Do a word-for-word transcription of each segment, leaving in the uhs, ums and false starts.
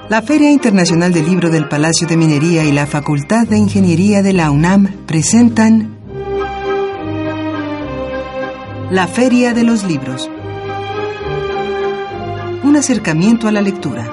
La Feria Internacional del Libro del Palacio de Minería y la Facultad de Ingeniería de la UNAM presentan La Feria de los Libros. Un acercamiento a la lectura.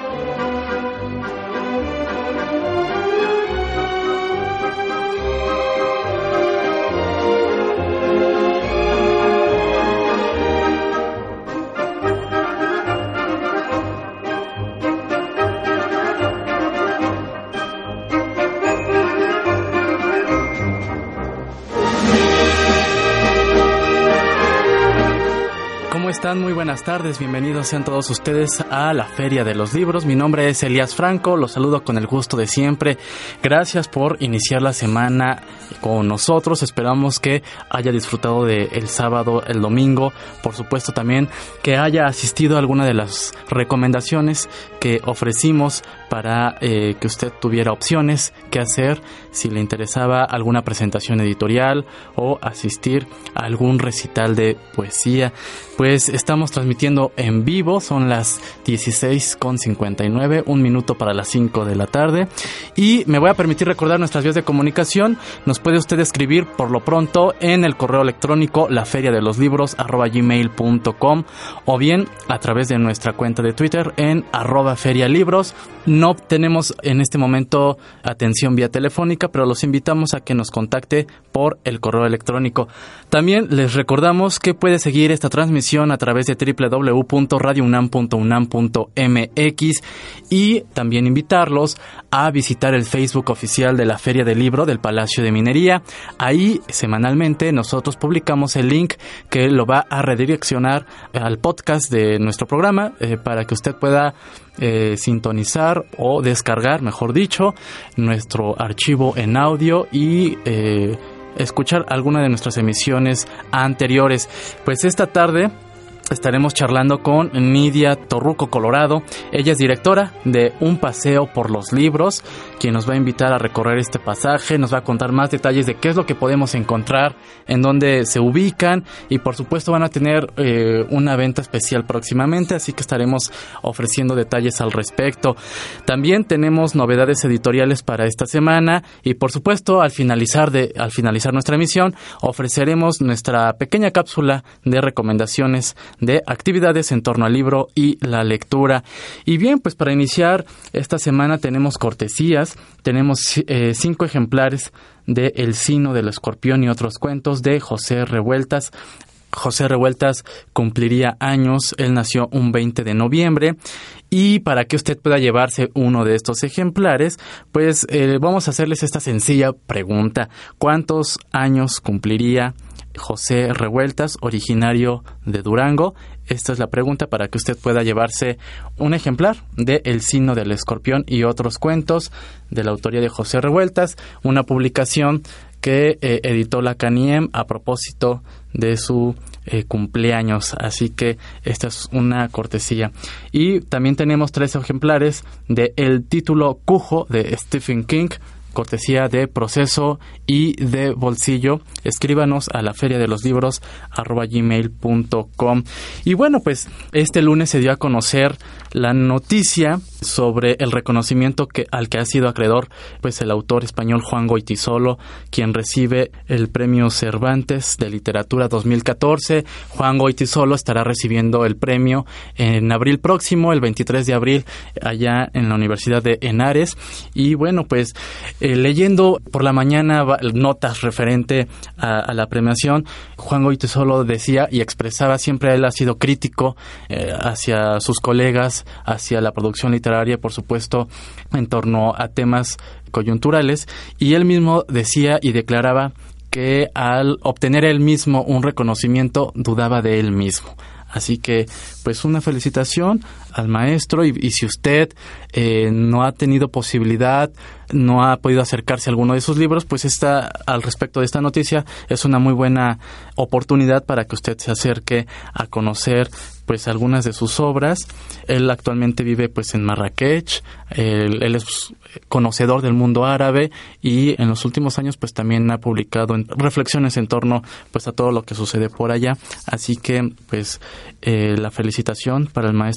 Muy buenas tardes, bienvenidos sean todos ustedes a la Feria de los Libros. Mi nombre es Elías Franco, los saludo con el gusto de siempre. Gracias por iniciar la semana con nosotros. Esperamos que haya disfrutado de el sábado, el domingo. Por supuesto también que haya asistido a alguna de las recomendaciones que ofrecimos para eh, que usted tuviera opciones que hacer si le interesaba alguna presentación editorial o asistir a algún recital de poesía. Pues estamos transmitiendo en vivo, son las dieciséis con cincuenta y nueve, un minuto para las cinco de la tarde. Y me voy a permitir recordar nuestras vías de comunicación. Nos puede usted escribir por lo pronto en el correo electrónico laferiadeloslibros arroba gmail punto com o bien a través de nuestra cuenta de Twitter en arroba ferialibros. No tenemos en este momento atención vía telefónica, pero los invitamos a que nos contacte por el correo electrónico. También les recordamos que puede seguir esta transmisión a través de doble u doble u doble u punto radio unam punto unam punto m x y también invitarlos a visitar el Facebook oficial de la Feria del Libro del Palacio de Minería. Ahí semanalmente nosotros publicamos el link que lo va a redireccionar al podcast de nuestro programa eh, para que usted pueda Eh, sintonizar o descargar, mejor dicho, nuestro archivo en audio y eh, escuchar alguna de nuestras emisiones anteriores. Pues esta tarde estaremos charlando con Nidia Torruco Colorado. Ella es directora de Un Paseo por los Libros, quien nos va a invitar a recorrer este pasaje, nos va a contar más detalles de qué es lo que podemos encontrar, en dónde se ubican y por supuesto van a tener eh, una venta especial próximamente, así que estaremos ofreciendo detalles al respecto. También tenemos novedades editoriales para esta semana y por supuesto al finalizar, de, al finalizar nuestra emisión ofreceremos nuestra pequeña cápsula de recomendaciones de actividades en torno al libro y la lectura. Y bien, pues para iniciar esta semana tenemos cortesías, tenemos eh, cinco ejemplares de El Sino del Escorpión y otros cuentos de José Revueltas. José Revueltas cumpliría años, él nació un veinte de noviembre y para que usted pueda llevarse uno de estos ejemplares, pues eh, vamos a hacerles esta sencilla pregunta. ¿Cuántos años cumpliría José Revueltas, originario de Durango? Esta es la pregunta para que usted pueda llevarse un ejemplar de El Sino del Escorpión y otros cuentos de la autoría de José Revueltas, una publicación que eh, editó la CANIEM a propósito de su eh, cumpleaños, así que esta es una cortesía. Y también tenemos tres ejemplares de El Título Cujo de Stephen King, cortesía de Proceso y de Bolsillo. Escríbanos a la feria de los libros arroba gmail punto com. Y bueno, pues este lunes se dio a conocer la noticia sobre el reconocimiento que al que ha sido acreedor pues el autor español Juan Goytisolo, quien recibe el Premio Cervantes de Literatura dos mil catorce. Juan Goytisolo estará recibiendo el premio en abril próximo, el veintitrés de abril, allá en la Universidad de Henares. Y bueno, pues Eh, leyendo por la mañana notas referente a, a la premiación, Juan Goytisolo decía y expresaba, siempre él ha sido crítico eh, hacia sus colegas, hacia la producción literaria, por supuesto, en torno a temas coyunturales, y él mismo decía y declaraba que al obtener él mismo un reconocimiento, dudaba de él mismo. Así que, pues una felicitación al maestro y, y si usted eh, no ha tenido posibilidad, no ha podido acercarse a alguno de sus libros, pues esta, al respecto de esta noticia, es una muy buena oportunidad para que usted se acerque a conocer pues algunas de sus obras. Él actualmente vive pues en Marrakech, él, él es conocedor del mundo árabe y en los últimos años pues también ha publicado en, reflexiones en torno pues a todo lo que sucede por allá. Así que pues eh, la felicitación para el maestro Juan Goytisolo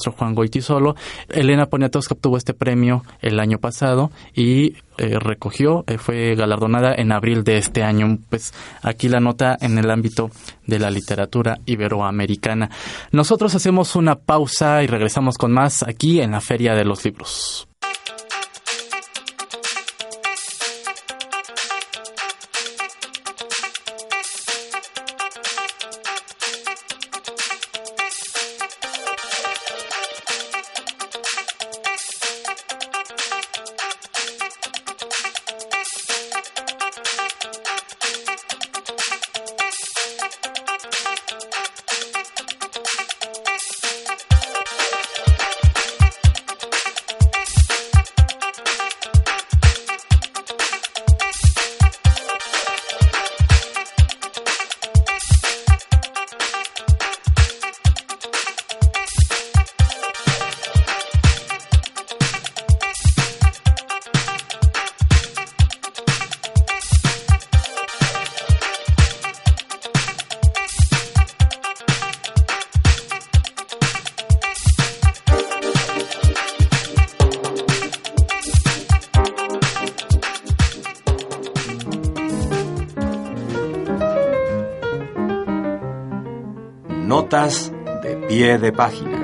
Goytisolo. Elena Poniatowska obtuvo este premio el año pasado y eh, recogió, eh, fue galardonada en abril de este año. Pues aquí la nota en el ámbito de la literatura iberoamericana. Nosotros hacemos una pausa y regresamos con más aquí en la Feria de los Libros. Notas de pie de página.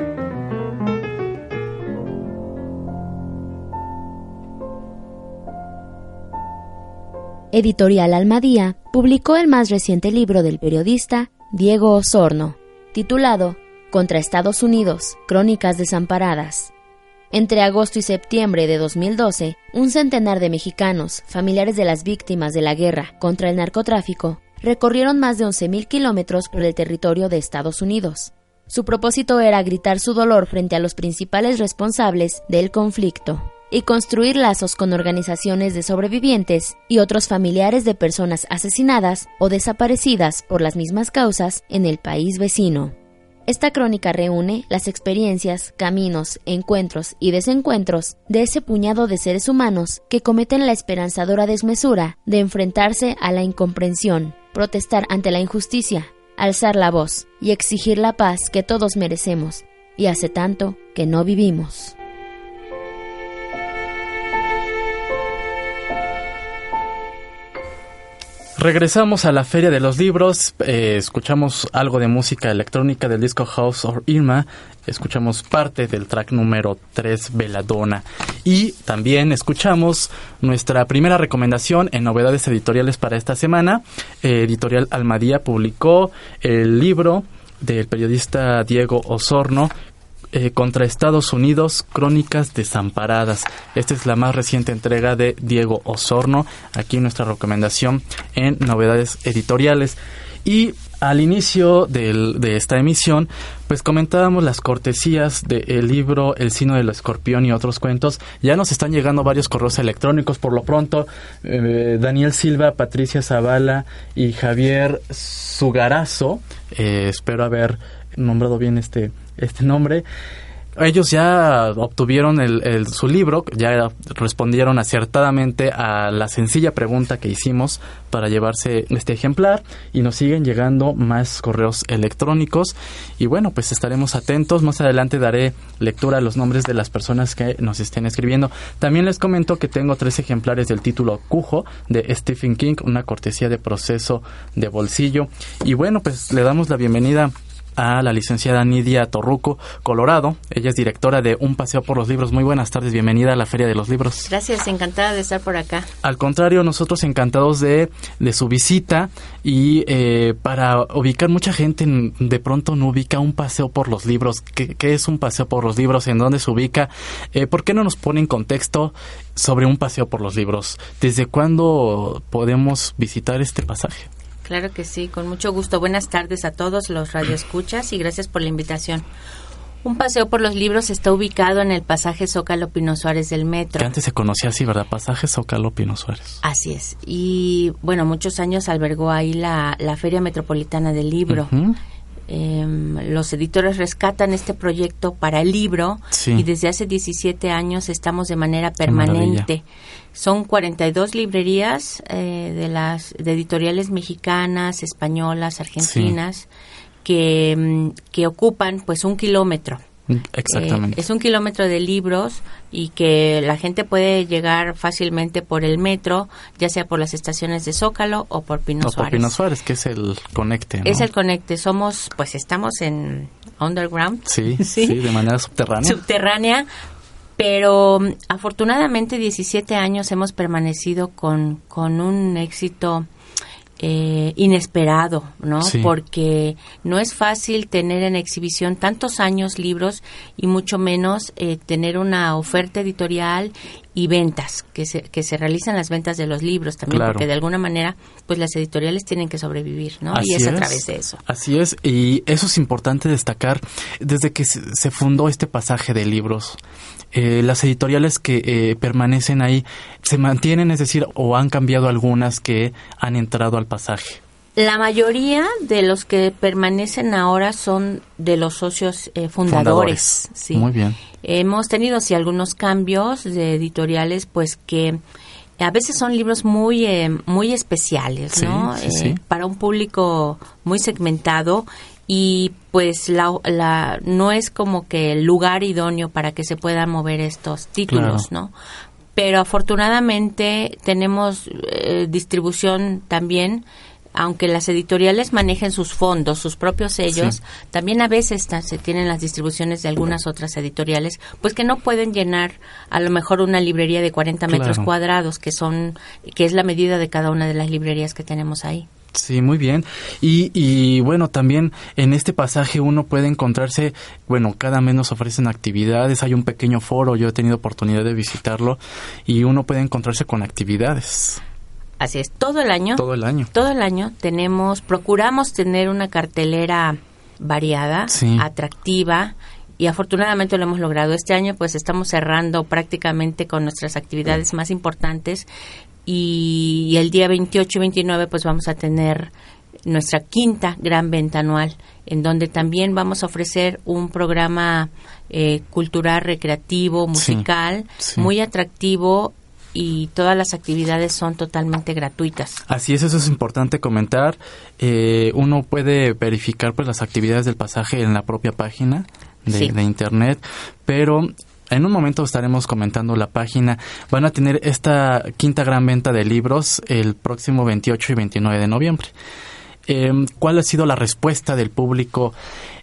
Editorial Almadía publicó el más reciente libro del periodista Diego Osorno, titulado Contra Estados Unidos, Crónicas Desamparadas. Entre agosto y septiembre de dos mil doce, un centenar de mexicanos, familiares de las víctimas de la guerra contra el narcotráfico, recorrieron más de once mil kilómetros por el territorio de Estados Unidos. Su propósito era gritar su dolor frente a los principales responsables del conflicto y construir lazos con organizaciones de sobrevivientes y otros familiares de personas asesinadas o desaparecidas por las mismas causas en el país vecino. Esta crónica reúne las experiencias, caminos, encuentros y desencuentros de ese puñado de seres humanos que cometen la esperanzadora desmesura de enfrentarse a la incomprensión, protestar ante la injusticia, alzar la voz y exigir la paz que todos merecemos y hace tanto que no vivimos. Regresamos a la Feria de los Libros, eh, escuchamos algo de música electrónica del disco House of Irma, escuchamos parte del track número tres, Belladonna, y también escuchamos nuestra primera recomendación en novedades editoriales para esta semana. eh, Editorial Almadía publicó el libro del periodista Diego Osorno, Eh, Contra Estados Unidos, Crónicas Desamparadas. Esta es la más reciente entrega de Diego Osorno, aquí nuestra recomendación en novedades editoriales. Y al inicio del, de esta emisión, pues comentábamos las cortesías del libro El Signo del Escorpión y otros cuentos. Ya nos están llegando varios correos electrónicos. Por lo pronto, eh, Daniel Silva, Patricia Zavala y Javier Sugarazo, eh, espero haber nombrado bien este este nombre. Ellos ya obtuvieron el, el, su libro, ya respondieron acertadamente a la sencilla pregunta que hicimos para llevarse este ejemplar, y nos siguen llegando más correos electrónicos y bueno, pues estaremos atentos. Más adelante daré lectura a los nombres de las personas que nos estén escribiendo. También les comento que tengo tres ejemplares del título Cujo de Stephen King, una cortesía de Proceso de Bolsillo. Y bueno, pues le damos la bienvenida a la licenciada Nidia Torruco Colorado. Ella es directora de Un Paseo por los Libros. Muy buenas tardes, bienvenida a la Feria de los Libros. Gracias, encantada de estar por acá. Al contrario, nosotros encantados de, de su visita, y eh, para ubicar, mucha gente de pronto no ubica Un Paseo por los Libros. ¿Qué, qué es Un Paseo por los Libros? ¿En dónde se ubica? Eh, ¿Por qué no nos pone en contexto sobre Un Paseo por los Libros? ¿Desde cuándo podemos visitar este pasaje? Claro que sí, con mucho gusto. Buenas tardes a todos los radioescuchas y gracias por la invitación. Un Paseo por los Libros está ubicado en el pasaje Zócalo Pino Suárez del metro. Que antes se conocía así, ¿verdad? Pasaje Zócalo Pino Suárez. Así es. Y bueno, muchos años albergó ahí la, la Feria Metropolitana del Libro. Uh-huh. Eh, los editores rescatan este proyecto para el libro, sí, y desde hace diecisiete años estamos de manera permanente. Son cuarenta y dos librerías eh, de las de editoriales mexicanas, españolas, argentinas, sí, que, que ocupan pues un kilómetro Exactamente. Eh, es un kilómetro de libros y que la gente puede llegar fácilmente por el metro, ya sea por las estaciones de Zócalo o por Pino o Suárez. por Pino Suárez, que es el conecte, ¿no? Es el conecte. Somos, pues estamos en underground. Sí, sí, sí, de manera subterránea. Subterránea. Pero afortunadamente diecisiete años hemos permanecido con, con un éxito eh, inesperado, ¿no? Sí. Porque no es fácil tener en exhibición tantos años libros y mucho menos eh, tener una oferta editorial y ventas, que se, que se realizan las ventas de los libros también, claro. Porque de alguna manera pues las editoriales tienen que sobrevivir, ¿no? Así y es, es a través de eso. Así es, y eso es importante destacar. Desde que se, se fundó este pasaje de libros, eh, las editoriales que eh, permanecen ahí se mantienen, es decir, o han cambiado algunas que han entrado al pasaje. La mayoría de los que permanecen ahora son de los socios eh, fundadores. Fundadores. Sí. Muy bien. Hemos tenido sí algunos cambios de editoriales, pues que a veces son libros muy eh, muy especiales, sí, ¿no? Sí, eh, sí. Para un público muy segmentado y pues la, la no es como que el lugar idóneo para que se puedan mover estos títulos, claro. ¿no? Pero afortunadamente tenemos eh, distribución también. Aunque las editoriales manejen sus fondos, sus propios sellos, sí. También a veces ta- se tienen las distribuciones de algunas otras editoriales, pues que no pueden llenar a lo mejor una librería de cuarenta claro. metros cuadrados, que son que es la medida de cada una de las librerías que tenemos ahí. Sí, muy bien. Y, y bueno, también en este pasaje uno puede encontrarse, bueno, cada mes nos ofrecen actividades, hay un pequeño foro, yo he tenido oportunidad de visitarlo, y uno puede encontrarse con actividades. Así es, todo el año. Todo el año. Todo el año tenemos, procuramos tener una cartelera variada, sí. atractiva, y afortunadamente lo hemos logrado. Este año pues estamos cerrando prácticamente con nuestras actividades más importantes y, y el día veintiocho y veintinueve pues vamos a tener nuestra quinta gran venta anual, en donde también vamos a ofrecer un programa eh, cultural, recreativo, musical, sí, sí. muy atractivo, y todas las actividades son totalmente gratuitas. Así es, eso es importante comentar. Eh, uno puede verificar pues las actividades del pasaje en la propia página de, sí. de internet, pero en un momento estaremos comentando la página. Van a tener esta quinta gran venta de libros el próximo veintiocho y veintinueve de noviembre. Eh, ¿Cuál ha sido la respuesta del público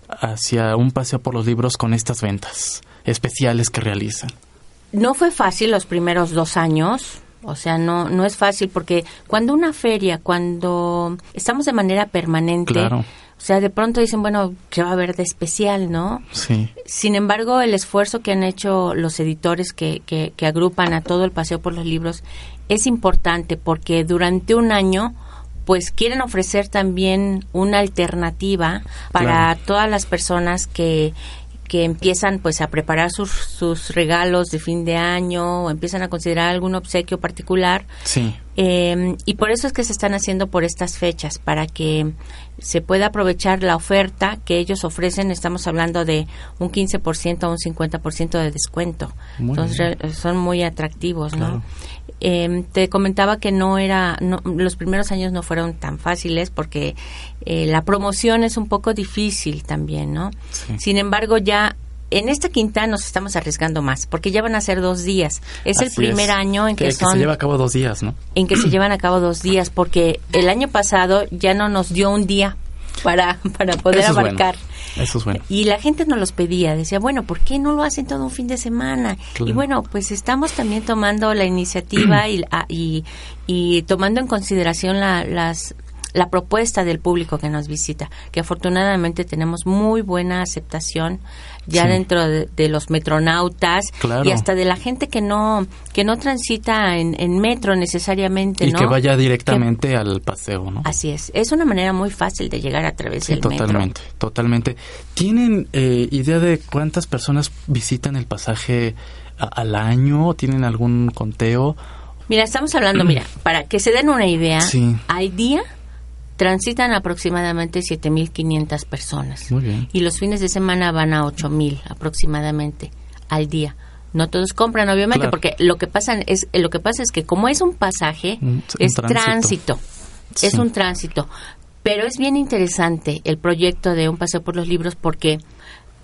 hacia un paseo por los libros con estas ventas especiales que realizan? No fue fácil los primeros dos años, o sea, no no es fácil porque cuando una feria, cuando estamos de manera permanente, claro. o sea, de pronto dicen, bueno, ¿qué va a haber de especial, no? Sí. Sin embargo, el esfuerzo que han hecho los editores que, que, que agrupan a todo el paseo por los libros es importante porque durante un año pues quieren ofrecer también una alternativa para claro. todas las personas que que empiezan pues a preparar sus, sus regalos de fin de año o empiezan a considerar algún obsequio particular. Sí. Eh, y por eso es que se están haciendo por estas fechas, para que se pueda aprovechar la oferta que ellos ofrecen. Estamos hablando de un quince por ciento a un cincuenta por ciento de descuento. Muy Entonces bien. Son muy atractivos, claro. ¿no? Eh, te comentaba que no era, no, los primeros años no fueron tan fáciles porque eh, la promoción es un poco difícil también, ¿no? Sí. Sin embargo, ya en esta quinta nos estamos arriesgando más porque ya van a ser dos días. Es Así el primer es. año en que, que son... Que se lleva a cabo dos días, ¿no? En que se llevan a cabo dos días porque el año pasado ya no nos dio un día para, para poder Eso abarcar. Es bueno. Eso es bueno. Y la gente nos los pedía, decía, bueno, ¿por qué no lo hacen todo un fin de semana? Claro. Y bueno, pues estamos también tomando la iniciativa y, y, y tomando en consideración la, las, la propuesta del público que nos visita, que afortunadamente tenemos muy buena aceptación ya sí. dentro de, de los metronautas claro. y hasta de la gente que no que no transita en, en metro necesariamente, y ¿no? que vaya directamente que, al paseo, ¿no? Así es, es una manera muy fácil de llegar a través sí, del totalmente, metro. Totalmente. ¿Tienen eh, idea de cuántas personas visitan el pasaje a, al año? ¿Tienen algún conteo? Mira, estamos hablando, mira, para que se den una idea, sí. al día transitan aproximadamente siete mil quinientas personas. Muy bien. Y los fines de semana van a ocho mil aproximadamente al día. No todos compran, obviamente, claro. porque lo que pasa es lo que pasa es que como es un pasaje, un, es un tránsito, tránsito sí. es un tránsito. Pero es bien interesante el proyecto de Un Paseo por los Libros porque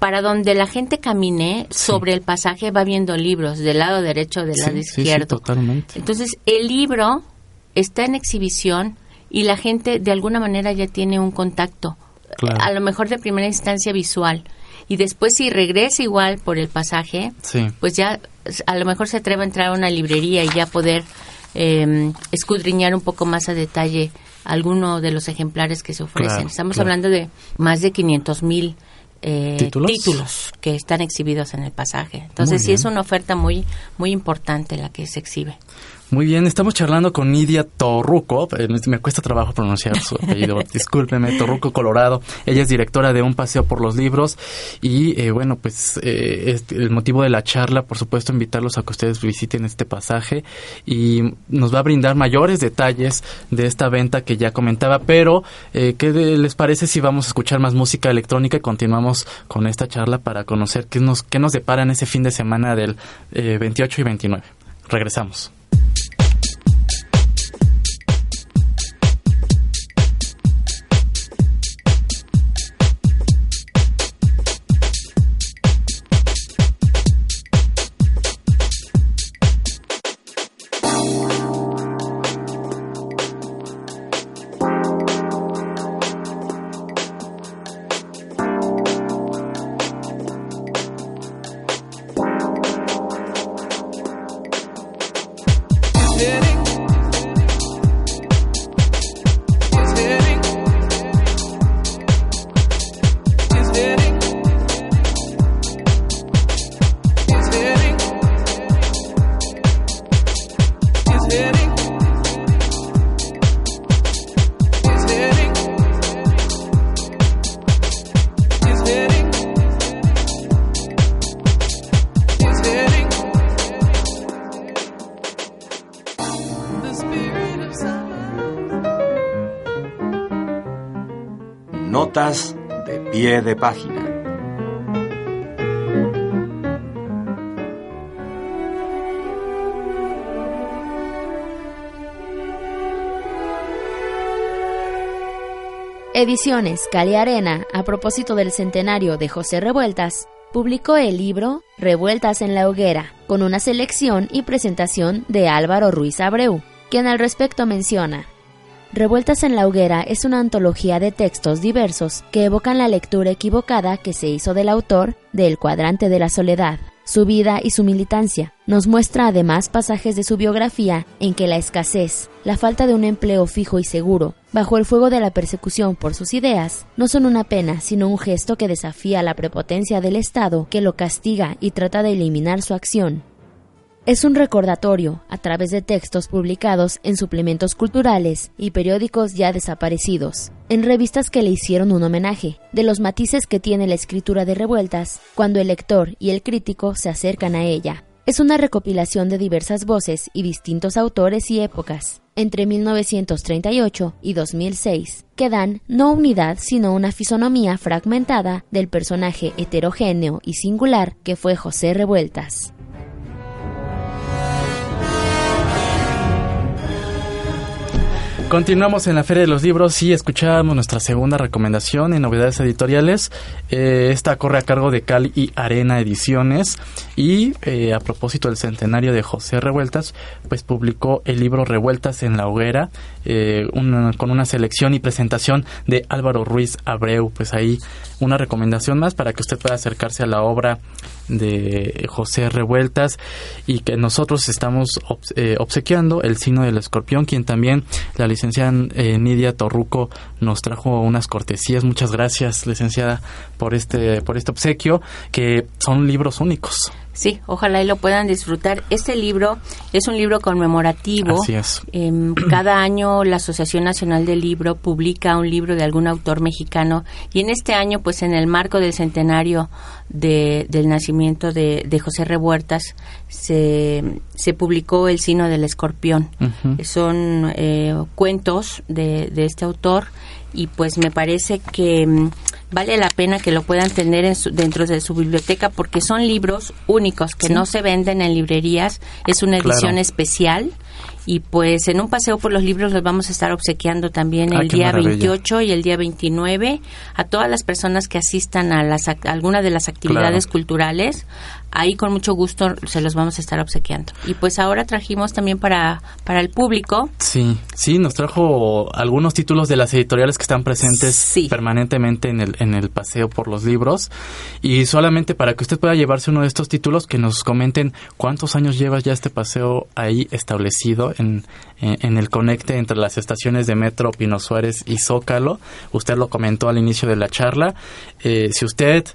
para donde la gente camine sobre sí. el pasaje va viendo libros, del lado derecho o del sí, lado izquierdo. Sí, sí, totalmente. Entonces, el libro está en exhibición y la gente de alguna manera ya tiene un contacto, claro. a lo mejor de primera instancia visual. Y después si regresa igual por el pasaje, sí. pues ya a lo mejor se atreve a entrar a una librería y ya poder eh, escudriñar un poco más a detalle alguno de los ejemplares que se ofrecen. Claro, Estamos claro. hablando de más de quinientos mil eh, ¿Títulos? títulos que están exhibidos en el pasaje. Entonces sí es una oferta muy, muy importante la que se exhibe. Muy bien, estamos charlando con Nidia Torruco, eh, me cuesta trabajo pronunciar su apellido, discúlpeme, Torruco Colorado. Ella es directora de Un Paseo por los Libros y eh, bueno, pues eh, este, el motivo de la charla, por supuesto, invitarlos a que ustedes visiten este pasaje y nos va a brindar mayores detalles de esta venta que ya comentaba, pero eh, ¿qué les parece si vamos a escuchar más música electrónica y continuamos con esta charla para conocer qué nos, qué nos depara en ese fin de semana del eh, veintiocho y veintinueve? Regresamos. Notas de pie de página. Ediciones Cali Arena, a propósito del centenario de José Revueltas, publicó el libro Revueltas en la Hoguera, con una selección y presentación de Álvaro Ruiz Abreu, quien al respecto menciona: Revueltas en la Hoguera es una antología de textos diversos que evocan la lectura equivocada que se hizo del autor de El Cuadrante de la Soledad, su vida y su militancia. Nos muestra además pasajes de su biografía en que la escasez, la falta de un empleo fijo y seguro, bajo el fuego de la persecución por sus ideas, no son una pena, sino un gesto que desafía la prepotencia del Estado que lo castiga y trata de eliminar su acción. Es un recordatorio, a través de textos publicados en suplementos culturales y periódicos ya desaparecidos, en revistas que le hicieron un homenaje, de los matices que tiene la escritura de Revueltas cuando el lector y el crítico se acercan a ella. Es una recopilación de diversas voces y distintos autores y épocas, entre mil novecientos treinta y ocho y dos mil seis, que dan no unidad sino una fisonomía fragmentada del personaje heterogéneo y singular que fue José Revueltas. Continuamos en la Feria de los Libros y escuchábamos nuestra segunda recomendación en novedades editoriales. Eh, esta corre a cargo de Cali y Arena Ediciones y eh, a propósito del centenario de José Revueltas, pues publicó el libro Revueltas en la Hoguera, eh, una, con una selección y presentación de Álvaro Ruiz Abreu. Pues ahí una recomendación más para que usted pueda acercarse a la obra de José Revueltas y que nosotros estamos obs- eh, obsequiando el signo del escorpión, quien también la licenciada eh, Nidia Torruco nos trajo unas cortesías. Muchas gracias, licenciada, por este por este obsequio, que son libros únicos. Sí, ojalá y lo puedan disfrutar. Este libro es un libro conmemorativo. Así es. Eh, cada año la Asociación Nacional del Libro publica un libro de algún autor mexicano y en este año, pues en el marco del centenario de, del nacimiento de, de José Revueltas, se, se publicó El Signo del Escorpión. Uh-huh. Son eh, cuentos de, de este autor y pues me parece que um, vale la pena que lo puedan tener en su, dentro de su biblioteca porque son libros únicos que sí. no se venden en librerías. Es una edición claro. especial Y pues en un paseo por los libros los vamos a estar obsequiando también Ay, el día maravilla. veintiocho y el día veintinueve a todas las personas que asistan a las a alguna de las actividades Claro. culturales. Ahí con mucho gusto se los vamos a estar obsequiando. Y pues ahora trajimos también para, para el público. Sí, sí, nos trajo algunos títulos de las editoriales que están presentes Sí. permanentemente en el, en el paseo por los libros. Y solamente para que usted pueda llevarse uno de estos títulos, que nos comenten cuántos años lleva ya este paseo ahí establecido en, en, en el conecte entre las estaciones de Metro Pino Suárez y Zócalo. Usted lo comentó al inicio de la charla. Eh, si usted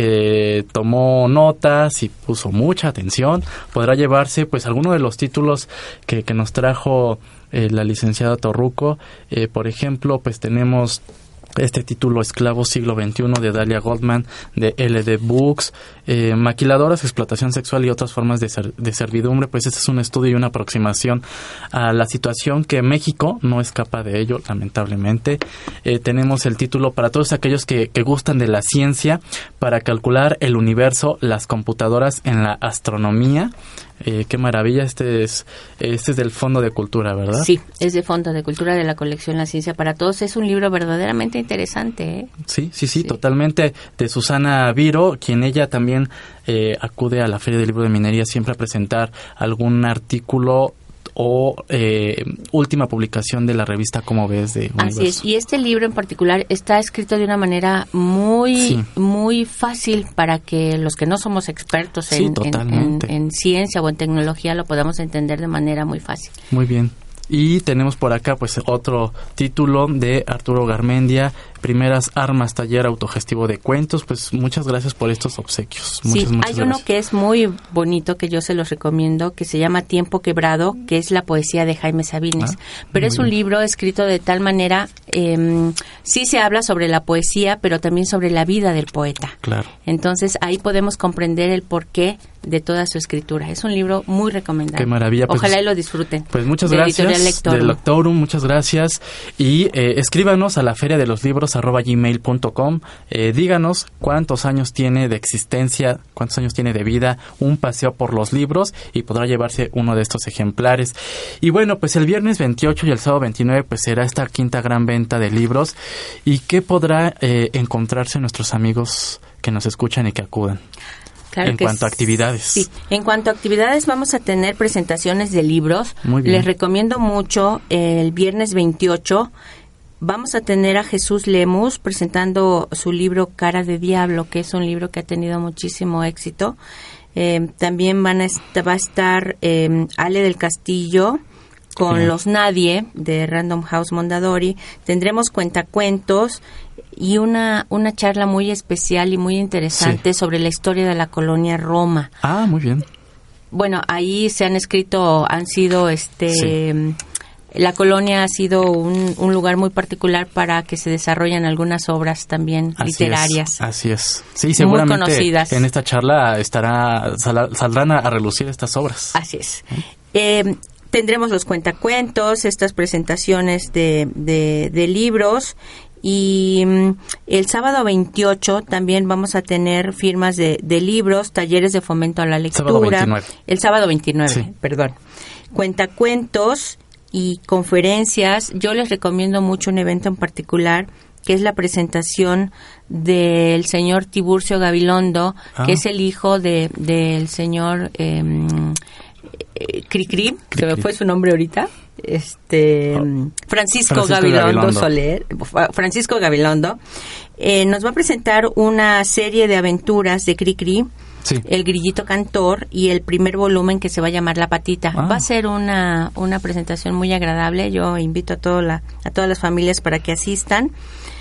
eh, tomó notas y puso mucha atención, podrá llevarse pues alguno de los títulos que, que nos trajo eh, la licenciada Torruco. Eh, por ejemplo, pues tenemos este título Esclavo siglo veintiuno de Dalia Goldman de L D Books, eh, Maquiladoras, explotación sexual y otras formas de, ser, de servidumbre. Pues este es un estudio y una aproximación a la situación que México no escapa de ello, lamentablemente. Eh, tenemos el título para todos aquellos que, que gustan de la ciencia, para calcular el universo, las computadoras en la astronomía. Eh, qué maravilla, este es este es del Fondo de Cultura, ¿verdad? Sí, es de Fondo de Cultura de la colección La Ciencia para Todos. Es un libro verdaderamente interesante, ¿eh? Sí, sí, sí, Sí. totalmente, de Susana Viro, quien ella también eh, acude a la Feria del Libro de Minería siempre a presentar algún artículo o eh, última publicación de la revista Cómo Ves de Universo. Así es, y este libro en particular está escrito de una manera muy Sí. muy fácil para que los que no somos expertos Sí, en, en, totalmente. en- en ciencia o en tecnología lo podamos entender de manera muy fácil. Muy bien. Y tenemos por acá pues otro título de Arturo Garmendia, Primeras Armas, taller autogestivo de cuentos. Pues muchas gracias por estos obsequios. Muchas, Sí, muchas hay gracias. uno que es muy bonito que yo se los recomiendo, que se llama Tiempo Quebrado, que es la poesía de Jaime Sabines. Ah, pero muy es un bien. libro escrito de tal manera, eh, sí se habla sobre la poesía, pero también sobre la vida del poeta. Claro. Entonces ahí podemos comprender el porqué de toda su escritura. Es un libro muy recomendable. Qué maravilla. Pues, Ojalá y lo disfruten. Pues muchas De gracias Editorial Lectorum. del Lectorum, muchas gracias. Y eh, escríbanos a la feria de los libros arroba gmail punto com. Eh, díganos cuántos años tiene de existencia, cuántos años tiene de vida un paseo por los libros y podrá llevarse uno de estos ejemplares. Y bueno, pues el viernes veintiocho y el sábado veintinueve pues será esta quinta gran venta de libros. ¿Y qué podrá eh, encontrarse nuestros amigos que nos escuchan y que acudan? Claro en que cuanto a s- actividades. Sí, en cuanto a actividades vamos a tener presentaciones de libros. Muy bien. Les recomiendo mucho el viernes veintiocho. Vamos a tener a Jesús Lemus presentando su libro Cara de Diablo, que es un libro que ha tenido muchísimo éxito. Eh, también van a est- va a estar eh, Ale del Castillo con Bien. Los Nadie de Random House Mondadori. Tendremos cuentacuentos y una una charla muy especial y muy interesante Sí. sobre la historia de la colonia Roma. Ah, muy bien. Bueno, ahí se han escrito, han sido, este, Sí. la colonia ha sido un, un lugar muy particular para que se desarrollen algunas obras también Así literarias. Es, así es. Sí, seguramente conocidas. en esta charla estará sal- saldrán a, a relucir estas obras. Así es. Eh, tendremos los cuentacuentos, estas presentaciones de, de, de libros. Y mm, el sábado veintiocho también vamos a tener firmas de, de libros, talleres de fomento a la lectura. Sábado veintinueve. El sábado veintinueve, Sí. perdón. Cuentacuentos y conferencias. Yo les recomiendo mucho un evento en particular, que es la presentación del señor Tiburcio Gabilondo, Ah. que es el hijo de del señor eh, eh, Cricri, se me Cricri. fue su nombre ahorita. Este Oh. Francisco, Francisco Gabilondo, Gabilondo. Soler, Francisco Gabilondo, eh, nos va a presentar una serie de aventuras de Cricri, Sí. El Grillito Cantor y el primer volumen que se va a llamar La Patita. Ah. Va a ser una, una presentación muy agradable. Yo invito a toda la, a todas las familias para que asistan.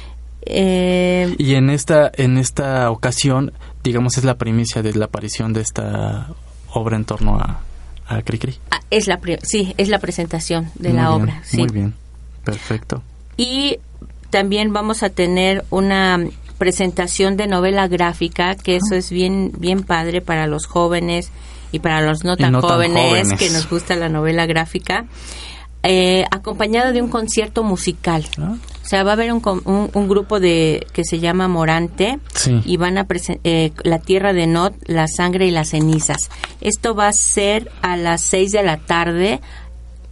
Eh, Y en esta en esta ocasión, digamos, es la primicia de la aparición de esta obra en torno a, a Cricri. ah, es la pre- sí, es la presentación de Muy la bien, obra. Sí. Muy bien, perfecto. Y también vamos a tener una presentación de novela gráfica, que eso es bien bien padre para los jóvenes y para los no tan, no tan jóvenes, jóvenes. que nos gusta la novela gráfica, eh, acompañado de un concierto musical. ¿Ah? O sea, va a haber un, com- un, un grupo de que se llama Morante Sí. y van a presen- eh, La Tierra de Nod, La Sangre y las Cenizas. Esto va a ser a las seis de la tarde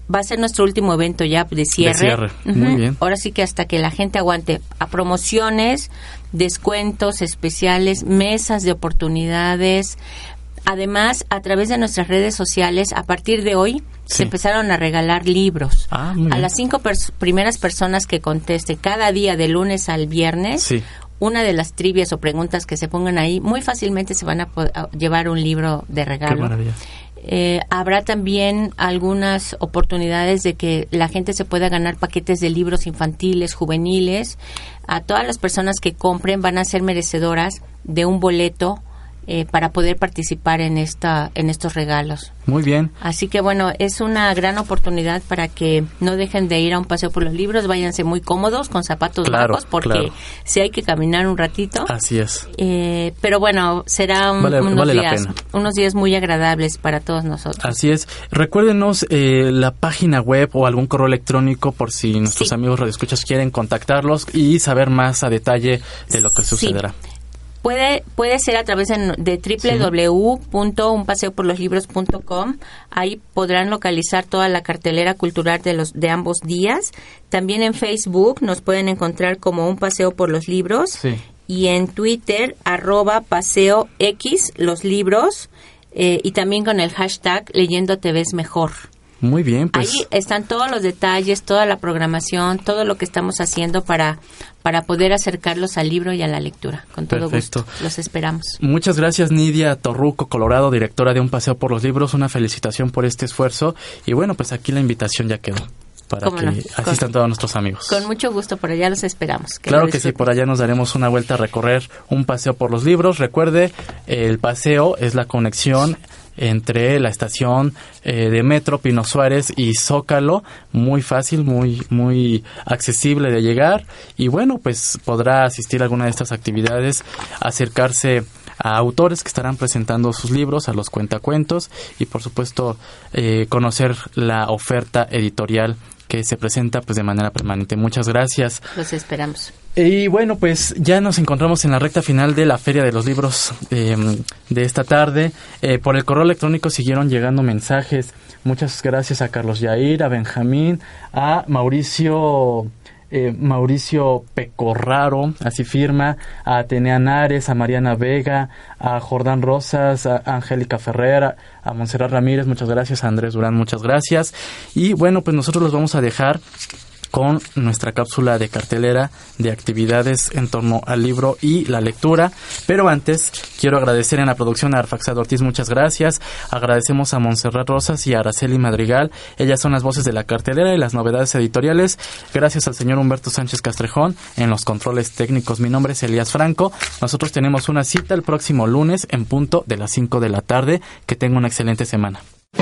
va a ser nuestro último evento ya de cierre. De cierre, uh-huh. Muy bien. Ahora sí que hasta que la gente aguante. A promociones, descuentos especiales, mesas de oportunidades. Además, a través de nuestras redes sociales, a partir de hoy, sí. se empezaron a regalar libros. Ah, muy bien. A las cinco pers- primeras personas que contesten cada día de lunes al viernes, sí. una de las trivias o preguntas que se pongan ahí, muy fácilmente se van a, po- a llevar un libro de regalo. Qué maravilla. Eh, habrá también algunas oportunidades de que la gente se pueda ganar paquetes de libros infantiles, juveniles. A todas las personas que compren van a ser merecedoras de un boleto eh, para poder participar en esta en estos regalos. Muy bien. Así que bueno, es una gran oportunidad para que no dejen de ir a un paseo por los libros, váyanse muy cómodos con zapatos claro, bajos porque claro. sí hay que caminar un ratito. Así es. Eh, pero bueno, será un, vale, unos vale días unos días muy agradables para todos nosotros. Así es. Recuérdenos eh, la página web o algún correo electrónico por si nuestros sí. amigos radioescuchas quieren contactarlos y saber más a detalle de lo que sucederá. Sí. Puede puede ser a través de, de doble u doble u doble u punto un paseo por los libros punto com. Ahí podrán localizar toda la cartelera cultural de los de ambos días. También en Facebook nos pueden encontrar como Un Paseo por los Libros. Sí. Y en Twitter, arroba paseo X, los libros. Eh, y también con el hashtag Leyendo Te Ves Mejor. Muy bien, pues. Ahí están todos los detalles, toda la programación, todo lo que estamos haciendo para, para poder acercarlos al libro y a la lectura. Con todo Perfecto. gusto. Los esperamos. Muchas gracias, Nidia Torruco, Colorado, directora de Un Paseo por los Libros. Una felicitación por este esfuerzo. Y bueno, pues aquí la invitación ya quedó para que no? asistan con, todos nuestros amigos. Con mucho gusto, por allá los esperamos. Que claro que sí, por allá nos daremos una vuelta a recorrer Un Paseo por los Libros. Recuerde, el paseo es la conexión entre la estación eh, de Metro Pino Suárez y Zócalo, muy fácil, muy muy accesible de llegar, y bueno, pues podrá asistir a alguna de estas actividades, acercarse a autores que estarán presentando sus libros, a los cuentacuentos, y por supuesto eh, conocer la oferta editorial que se presenta pues de manera permanente. Muchas gracias. Los esperamos. Y bueno, pues ya nos encontramos en la recta final de la Feria de los Libros eh, de esta tarde. Eh, por el correo electrónico siguieron llegando mensajes. Muchas gracias a Carlos Yair, a Benjamín, a Mauricio... Eh, Mauricio Pecorraro, así firma, a Atenea Nares, a Mariana Vega, a Jordán Rosas, a Angélica Ferrer, a Montserrat Ramírez, muchas gracias, a Andrés Durán, muchas gracias. Y bueno, pues nosotros los vamos a dejar con nuestra cápsula de cartelera de actividades en torno al libro y la lectura. Pero antes, quiero agradecer en la producción a Arfaxado Ortiz, muchas gracias. Agradecemos a Montserrat Rosas y a Araceli Madrigal. Ellas son las voces de la cartelera y las novedades editoriales. Gracias al señor Humberto Sánchez Castrejón en los controles técnicos. Mi nombre es Elías Franco. Nosotros tenemos una cita el próximo lunes en punto de las cinco de la tarde. Que tenga una excelente semana.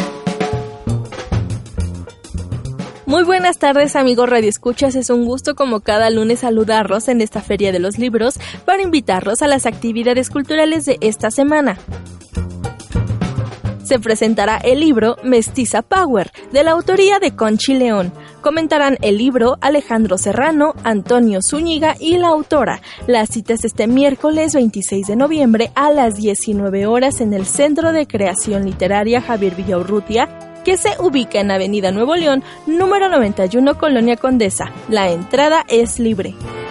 Muy buenas tardes, amigos radioescuchas. Es un gusto como cada lunes saludarlos en esta Feria de los Libros para invitarlos a las actividades culturales de esta semana. Se presentará el libro Mestiza Power, de la autoría de Conchi León. Comentarán el libro Alejandro Serrano, Antonio Zúñiga y la autora. La cita es este miércoles veintiséis de noviembre a las diecinueve horas en el Centro de Creación Literaria Javier Villaurrutia, que se ubica en Avenida Nuevo León, número noventa y uno, Colonia Condesa. La entrada es libre.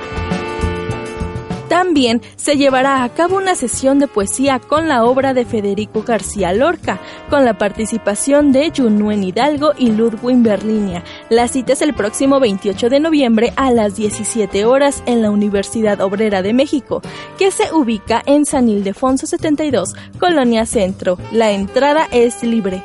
También se llevará a cabo una sesión de poesía con la obra de Federico García Lorca, con la participación de Yunuen Hidalgo y Ludwig Berlinia. La cita es el próximo veintiocho de noviembre a las diecisiete horas en la Universidad Obrera de México, que se ubica en San Ildefonso setenta y dos, Colonia Centro. La entrada es libre.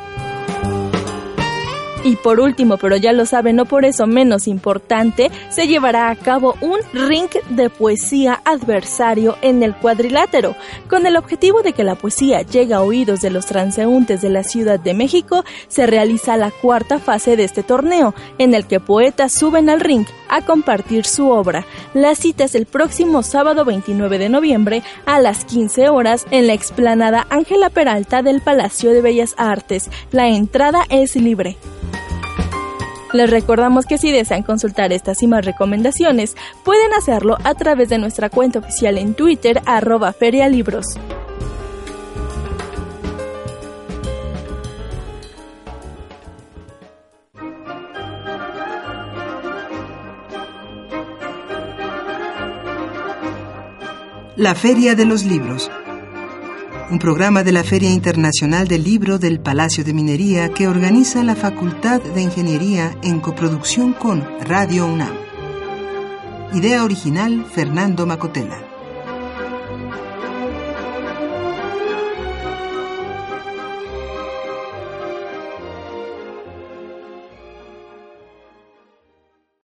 Y por último, pero ya lo saben, no por eso menos importante, se llevará a cabo un ring de poesía adversario en el Cuadrilátero. Con el objetivo de que la poesía llegue a oídos de los transeúntes de la Ciudad de México, se realiza la cuarta fase de este torneo, en el que poetas suben al ring a compartir su obra. La cita es el próximo sábado veintinueve de noviembre a las quince horas en la explanada Ángela Peralta del Palacio de Bellas Artes. La entrada es libre. Les recordamos que si desean consultar estas y más recomendaciones, pueden hacerlo a través de nuestra cuenta oficial en Twitter, arroba ferialibros. La Feria de los Libros, un programa de la Feria Internacional del Libro del Palacio de Minería que organiza la Facultad de Ingeniería en coproducción con Radio UNAM. Idea original, Fernando Macotela.